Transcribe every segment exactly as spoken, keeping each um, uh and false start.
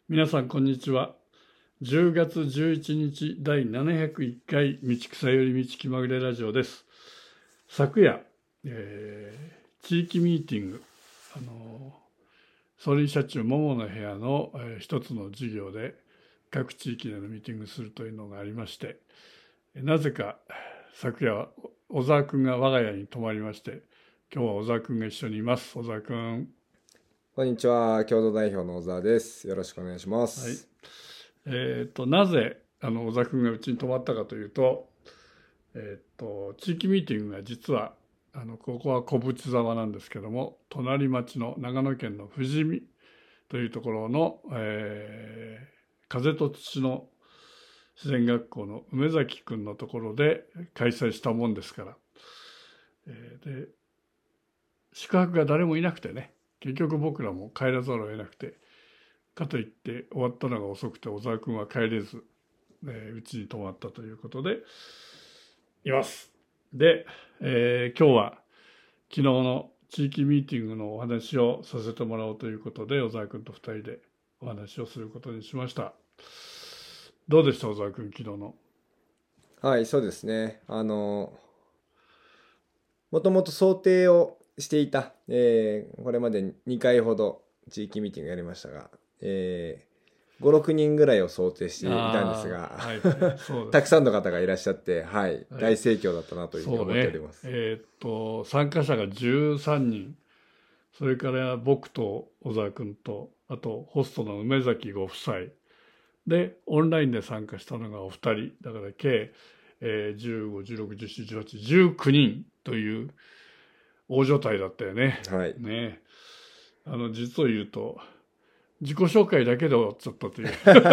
皆さんこんにちは。じゅうがつじゅういちにちだいななひゃくいっかい道草より道気まぐれラジオです。昨夜、えー地域ミーティング、あの総理社中桃の部屋の、えー一つの授業で各地域でのミーティングするというのがありまして、なぜか昨夜小沢君が我が家に泊まりまして、今日は小沢君が一緒にいます。小沢君。 こんにちは、共同代表の小沢です。よろしくお願いしまはい。 す。 えー、となぜあの小沢君がうちに泊まったかというと、えー、と地域ミーティングが実はあのここは小淵沢なんですけども、隣町の長野県の富士見というところの、えー風と土の自然学校の梅崎君のところで開催したもんですから、えーで宿泊が誰もいなくてね、結局僕らも帰らざるを得なくて、かといって終わったのが遅くて小沢君は帰れず、えーうちに泊まったということでいます。で、えー今日は昨日の地域ミーティングのお話をさせてもらおうということで、小沢君とふたりでお話をすることにしました。どうでした小沢君、昨日の。 はい、そうですね。あの、もともと想定をしていた、えーこれまでにかいほど地域ミーティングやりましたが、えー、ご、ろくにんぐらいを想定していたんですが、 はいはい、そうたくです。 さんの方がいらっしゃって、はい、 はい、 大盛況だったなというふうにそう思っておりね。 ます。 えーっと、参加者がじゅうさんにん、それから僕と小沢君と、あとホストの梅崎ご夫妻、で、オンラインで参加したのがお二人。だから計、えー、じゅうご、じゅうろく、じゅうなな、じゅうはち、じゅうきゅうにんという大所帯だったよね。 はい。 ね。あの、実を言うと、自己紹介だけで終わっちゃったという。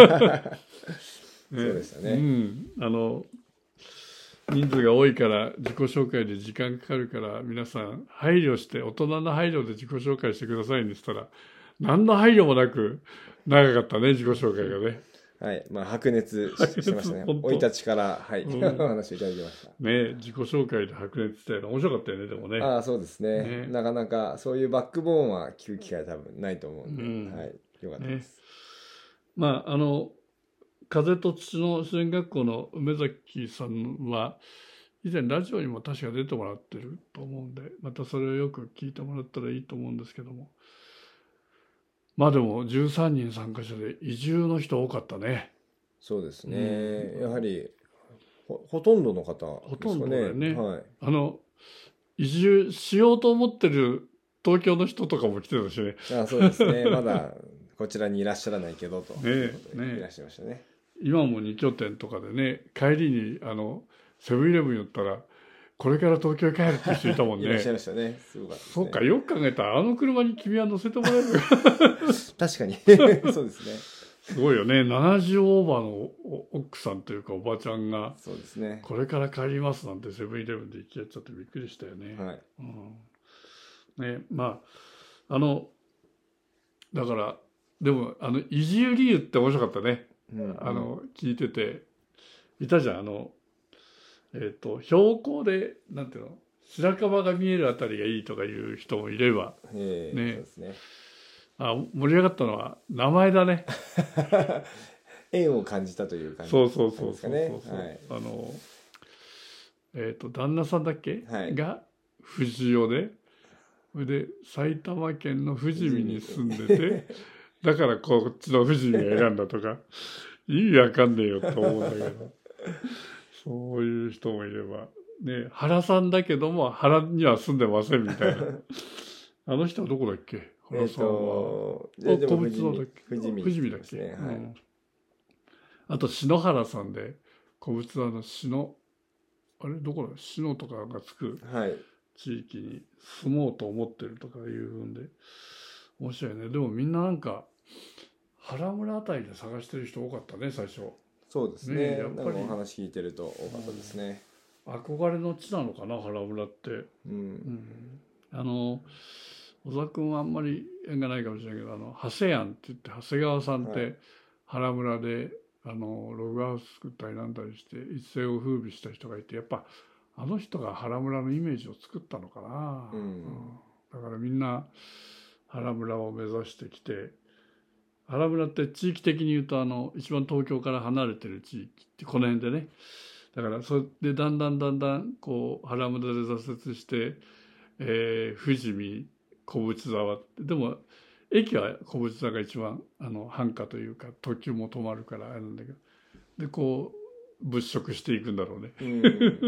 そうでね。うしたね。 ん。あの、人数が多いから自己紹介で時間かかるから皆さん配慮して、大人の配慮で自己紹介してくださいにしたら、何の配慮もなく長かったね、自己紹介がね。 はい、まあ白熱白熱ししましたね。 本当生い立ちから、はい、 うんお話をいただきました。 ね、自己紹介で白熱して面白かったよね、でもね。 ああ、そうですね。 ね、 なかなかそういうバックボーンは聞く機会多分ないと思ううんで、 ん、 はい、よかったでね。 す。 まあ、あの、風と土の自然学校の梅崎さんは、以前ラジオにも確か出てもらってると思うんで、またそれをよく聞いてもらったらいいと思うんですけども。まあでもじゅうさんにん参加者で移住の人多かったね。 そうですうね。 ん、 やはりほ、ほとんどの方ほとんですかね。 どだよね。 はい。 あの、移住しようと思ってる東京の人とかも来てたしね。 あ、そうですね。まだこちらにいらっしゃらないけどとねいうことえ、ねえ。 でいらっしゃいましたね。 今もに拠点とかでね、帰りにあのセブンイレブン寄ったら、これから東京へ帰るって人いたもんいらっしゃいね。 ましたね。すごかったですね。 そうか、よく考えたら、あの車に君は乗せてもらえる。 確かに。そうですね。 すごいよね。ななじゅうオーバーの奥さんというかおばちゃんが、 そうですね。 これから帰りますなんてセブンイレブンで行きやっちゃってびっくりしたよね。 はい。 うん、ね、まあ、あの、だから、でも、あの、移住理由って面白かったね。 うんうん、 あの、聞いてて、いたじゃん、あの、えっと、標高で、なんていうの、白樺が見えるあたりがいいとかいう人もいれば、 ええ、そうね、 ですね。 あ、盛り上がったのは名前だね。 縁を感じたという感じそうそうそうですかね。 そうそうそう、 はい。 あの、えっと、旦那さんだっけ、 はい。 が藤尾で、それで埼玉県の富士見に住んでて、だからこっちの富士見を選んだとか、意味わかんねえよと思うんだけど、そういう人もいれば、ね、原さんだけども原には住んでませんみたいな。あの人はどこだっけ、 えっ原さんは。 と、 あ、 で、でも小富士見、 淵沢だっけ、 富士見富士見だっけ、 ですね。はい。 うん。あと篠原さんで、小淵沢の篠、あれどこだ、篠とかがつくはい。 地域に住もうと思ってるとかいうんで、面白いね。でもみんななんか原村あたりで探してる人多かったね、最初。 そうですねえ、 ね。 やっぱりなんかお話聞いてると多かったですね。 憧れの地なのかな、原村って。 う。 うんん、あの小沢君はあんまり縁がないかもしれないけど、あの長谷庵って言って長谷川さんっはい。 て原村であのログハウス作ったりなんだりして一世を風靡した人がいて、やっぱあの人が原村のイメージを作ったのかな。 ううん、 ん。 だからみんな原村を目指してきて、 原村って地域的に言うとあの一番東京から離れてる地域ってこの辺でね、だからそれでだんだんだんだんこう原村で挫折して、えー、富士見小淵沢ってでも駅は小淵沢が一番あの繁華というか特急も止まるからあれなんだけど、でこう物色していくんだろうね。 うん、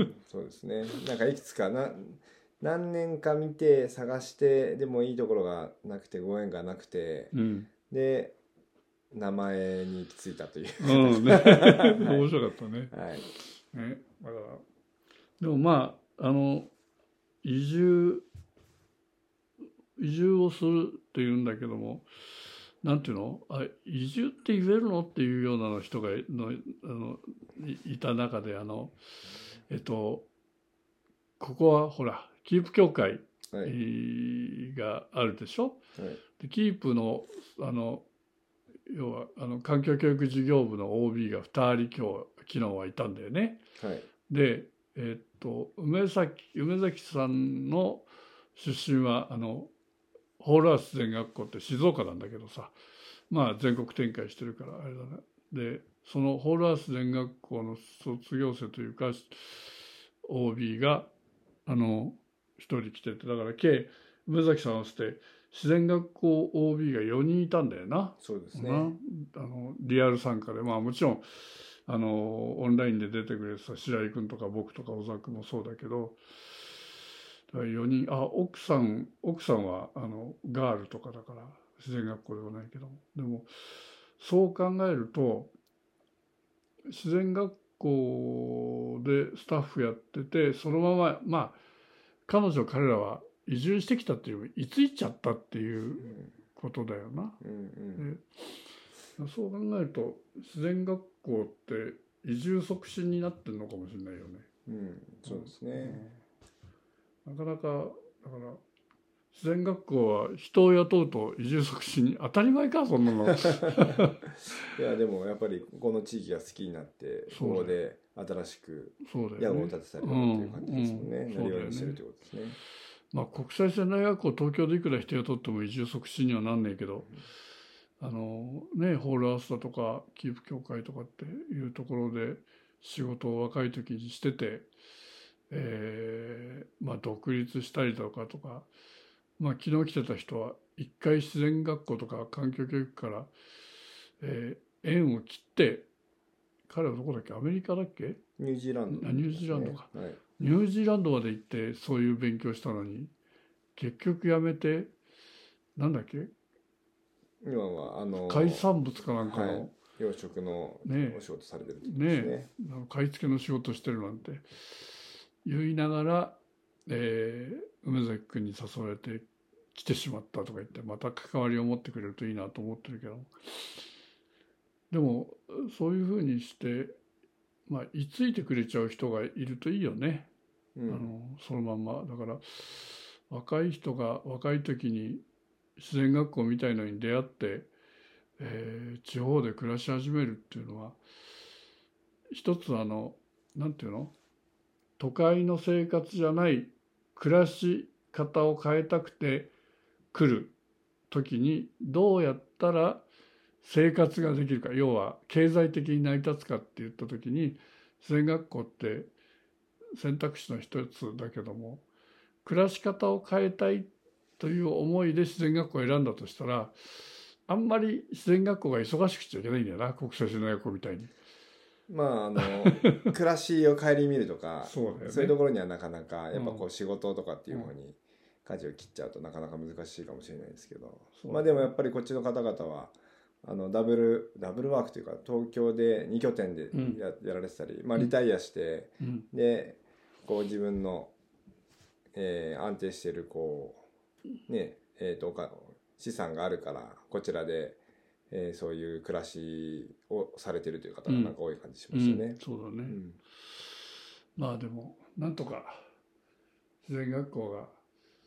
そうですね。なんかいくつかな何年か見て探してでもいいところがなくてご縁がなくて、 うん、 で名前に行き着いたという、 うんね、面白かったね。 はいね、だからでもまああの移住移住をするっていうんだけども、なんていうの、あ移住って言えるのっていうような人がのあの い, いた中であのえっとここはほらキープ協会があるでしょ。 はい、 でキープのあの要はあの環境教育事業部の オービー がふたり今日昨日はいたんだよね。 はい、 で、えっと梅崎梅崎さんの出身はあのホールアース自然学校って静岡なんだけどさ、まあ全国展開してるからあれだね。でそのホールアース自然学校の卒業生というか オービー があの一人来てて、だから計梅崎さんを合わせて自然学校 オービー がよにんいたんだよな。 そうですね。 あのリアル参加で、まあもちろんあのオンラインで出てくれてた白井君とか僕とか小沢君もそうだけど、だからよにん、あ奥さん奥さんはあのガールとかだから自然学校ではないけど、でもそう考えると自然学校でスタッフやってて、そのまままあ彼女彼らは移住してきたっていう居ついちゃったっていうことだよな。 うんうんでそう考えると自然学校って移住促進になってるのかもしれないよね。 うん、そうですね。 うん、なかなかだから自然学校は人を雇うと移住促進に当たり前かそんなの。 いやでもやっぱりこの地域が好きになってここで新しく屋号を建てたりとかっていう感じですもんね。なりわいにしてるということですね。 まあ国際自然大学校東京でいくら人雇っても移住促進にはなんねえけど、あのねホールアースだとかキープ協会とかっていうところで仕事を若い時にしてて、えー、まあ独立したりとかとか、まあ昨日来てた人は一回自然学校とか環境教育から、えー、縁を切って彼はどこだっけ、アメリカだっけ、 ニュージーランド、 ね、ニュージーランドか、 はい、 ニュージーランドまで行ってそういう勉強したのに結局やめてなんだっけ今はあの海産物かなんかの、はい、 養殖のお仕事されてるってことですね。ねえ、買い付けの仕事してるなんて言いながら、えー、梅崎君に誘われて来てしまったとか言ってまた関わりを持ってくれるといいなと思ってるけど、でもそういうふうにしてまあ居ついてくれちゃう人がいるといいよね、うん、あのそのまんまだから若い人が若い時に自然学校みたいのに出会って、えー、地方で暮らし始めるっていうのは一つあのなんていうの都会の生活じゃない暮らし方を変えたくて来る時にどうやったら生活ができるか、要は経済的に成り立つかって言った時に自然学校って選択肢の一つだけども、暮らし方を変えたいという思いで自然学校を選んだとしたらあんまり自然学校が忙しくちゃいけないんだよな、国際自然学校みたいに。 まああの暮らしを顧みるとかそうだよね、そういうところにはなかなかやっぱこう仕事とかっていう方に舵を切っちゃうとなかなか難しいかもしれないですけど、うん、まあでもやっぱりこっちの方々はあのダブルダブルワークというか東京でに拠点で や,、うん、やられてたり、まあ、リタイアして、うん、でこう自分の、えー、安定しているこうねえー、と資産があるからこちらでえー、そういう暮らしをされてるという方がなんか多い感じしますよね、うんうん、 そうだね、うん、まあでもなんとか自然学校が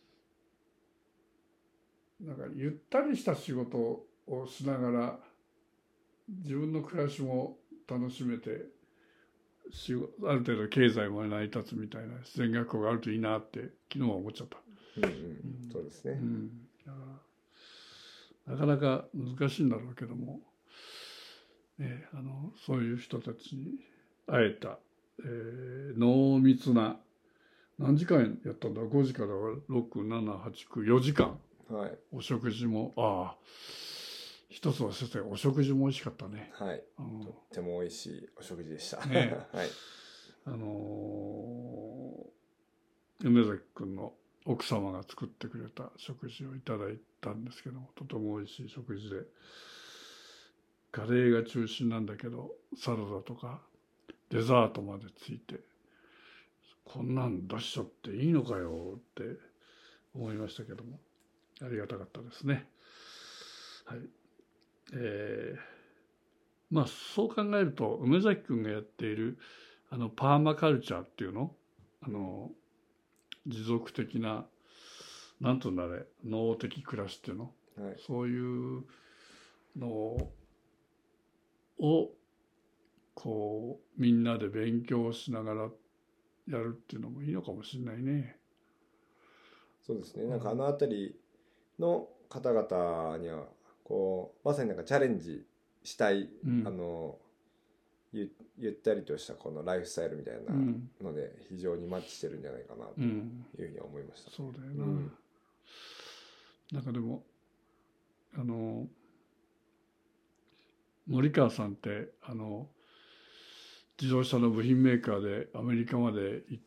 なんかゆったりした仕事をしながら自分の暮らしも楽しめてある程度経済も成り立つみたいな自然学校があるといいなって昨日は思っちゃった。 うんうん、そうですね、うん、 なかなか難しいんだろうけども、ね、あのそういう人たちに会えた、えー濃密な何時間やったんだごじからろく、なな、はち、きゅう、よじかんはい。 お食事もああ一つ忘れてたお食事も美味しかったね。 はい。 あのとっても美味しいお食事でした。 ねはい。 あのー梅崎君の奥様が作ってくれた食事をいただいたんですけども、とても美味しい食事で、カレーが中心なんだけどサラダとかデザートまでついて、こんなん出しちゃっていいのかよって思いましたけども、ありがたかったですね。はい。えー、まあそう考えると梅崎君がやっているあのパーマカルチャーっていうの、あの持続的な、なんとなれ農的暮らしっていうの、 はい。 そういうのをこうみんなで勉強しながらやるっていうのもいいのかもしれないね。 そうですね。なんかあの辺りの方々には、こう、まさになんかチャレンジしたい、 うん、 あの、ゆ、ゆったりとしたこのライフスタイルみたいなうんので、非常にマッチしてるんじゃないかなとうんいうふうに思いましたね。 そうだよな。 うん。 なんかでもあの森川さんってあの自動車の部品メーカーでアメリカまで行って、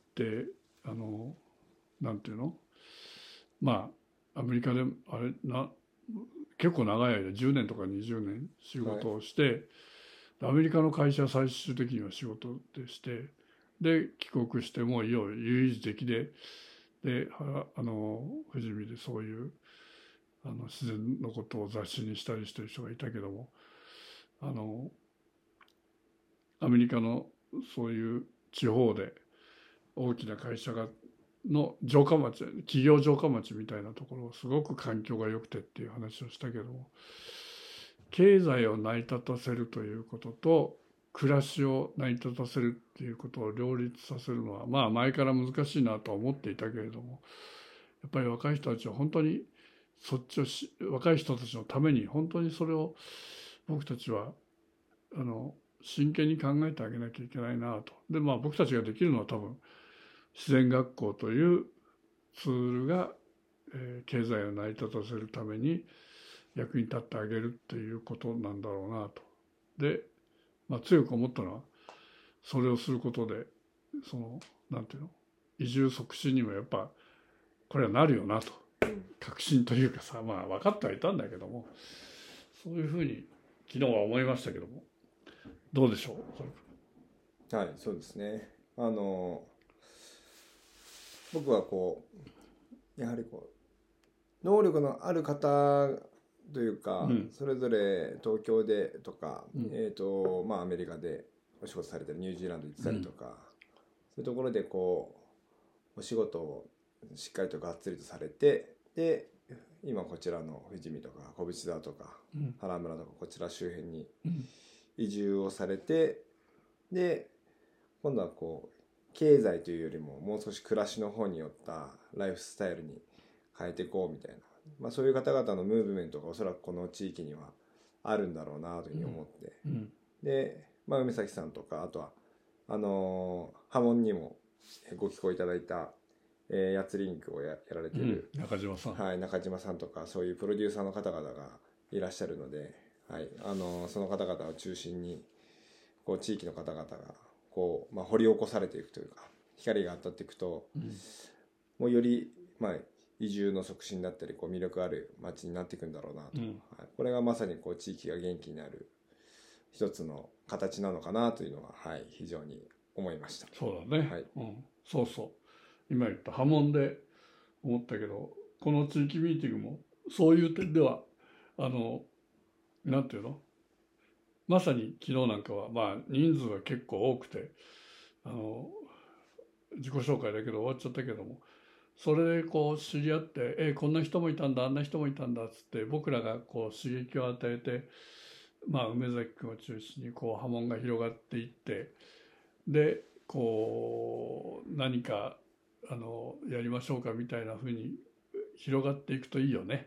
あのなんていうの、まあアメリカであれな結構長い間じゅうねんとかにじゅうねん仕事をして、はい、アメリカの会社は最終的には仕事でしてで帰国してもういよいよ唯一的でであの富士見でそういうあの自然のことを雑誌にしたりしてる人がいたけども、あのアメリカのそういう地方で大きな会社がの城下町、企業城下町みたいなところすごく環境が良くてっていう話をしたけども、経済を成り立たせるということと暮らしを成り立たせるっていうことを両立させるのはまあ前から難しいなとは思っていたけれども、やっぱり若い人たちは本当にそっちをし若い人たちのために本当にそれを僕たちはあの真剣に考えてあげなきゃいけないなと。でまあ僕たちができるのは多分自然学校というツールが、えー、経済を成り立たせるために役に立ってあげるっていうことなんだろうなと。で、まあ、強く思ったのはそれをすることでそのなんていうの移住促進にもやっぱこれはなるよなと確信というかさ、まあ分かってはいたんだけども、そういうふうに昨日は思いましたけども、どうでしょう。はい、そうですね。あの僕はこうやはりこう能力のある方というか、うん、それぞれ東京でとか、うん、えーとまあ、アメリカでお仕事されてるニュージーランド行ってたりとか、うん、そういうところでこうお仕事をしっかりとがっつりとされて、で今こちらの富士見とか小淵沢とか、うん、原村とかこちら周辺に移住をされて、で今度はこう経済というよりももう少し暮らしの方によったライフスタイルに変えていこうみたいな、まあ、そういう方々のムーブメントがおそらくこの地域にはあるんだろうなというふうに思って、うんうん、で、まあ、梅崎さんとかあとはあのー、波紋にもご寄稿いただいた、えー、やつリンクを や, やられている、 うん、中島さん、 はい、中島さんとかそういうプロデューサーの方々がいらっしゃるので、はい、あのー、その方々を中心にこう地域の方々がこう、まあ、掘り起こされていくというか光が当たっていくと、うん、もうより、まあ、移住の促進だったりこう魅力ある街になっていくんだろうなと、うん、はい、これがまさにこう地域が元気になる一つの形なのかなというのは、はい、非常に思いました。 そうだね、 はい、 うん、そうそう今言った波紋で思ったけど、この地域ミーティングもそういう点ではあのなんていうの、まさに昨日なんかはまあ人数が結構多くてあの自己紹介だけど終わっちゃったけども、それでこう知り合ってえこんな人もいたんだあんな人もいたんだっつって僕らがこう刺激を与えて、まあ、梅崎君を中心にこう波紋が広がっていって、でこう何かあのやりましょうかみたいな風に広がっていくといいよね。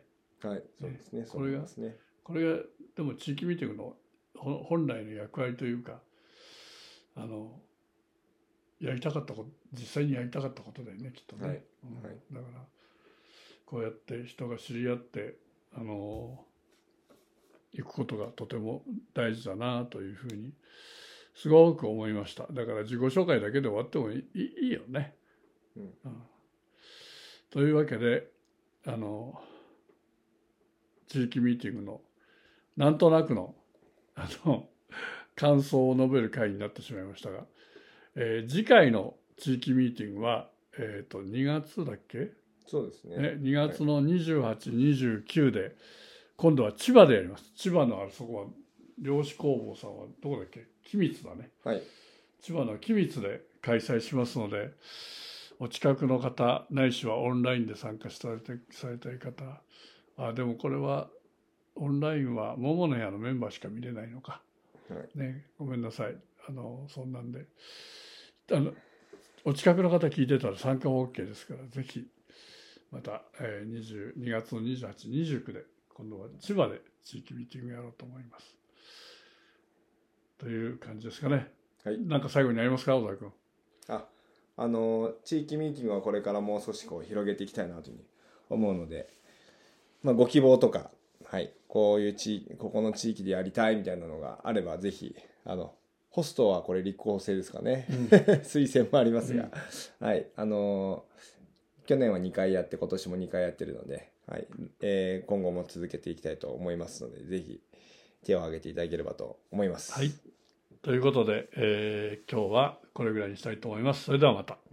はい、そうですね。 これがそうですね。 これがでも地域ミーティングの本来の役割というか、あのやりたかったこと、実際にやりたかったことだよね、きっとね。 はいうんはいだからこうやって人が知り合ってあの行くことがとても大事だなというふうにすごく思いました。だから自己紹介だけで終わってもいい、いいよね。 うんうん、というわけであの地域ミーティングのなんとなくのあの感想を述べる会になってしまいましたが、えー次回の地域ミーティングは、えー、とにがつだっけ、 そうですね。 ね、にがつのにじゅうはち、にじゅうくで今度は千葉でやります。千葉のあれそこは漁師工房さんはどこだっけ、君津だね。 はい。 千葉の君津で開催しますので、お近くの方ないしはオンラインで参加されてされたい方、あでもこれはオンラインは桃の部屋のメンバーしか見れないのか、 はいね、ごめんなさい、あのそんなんであのお近くの方聞いてたら参加も OK ですから、ぜひまた、えー、にじゅうにがつのにじゅうはち、にじゅうくで今度は千葉で地域ミーティングやろうと思いますという感じですかね。 はい。 なんか最後にありますか、小田君。 あ、あの地域ミーティングはこれからもう少しこう広げていきたいなというふうに思うので、まあ、ご希望とか、はい、こういう地域、ここの地域でやりたいみたいなのがあればぜひ、あのホストはこれ立候補制ですかね、うん、推薦もありますが、うん、はい、あの去年はにかいやって今年もにかいやってるので、はいえー、今後も続けていきたいと思いますので、ぜひ手を挙げていただければと思います。 はい、ということで、えー、今日はこれぐらいにしたいと思います。それではまた。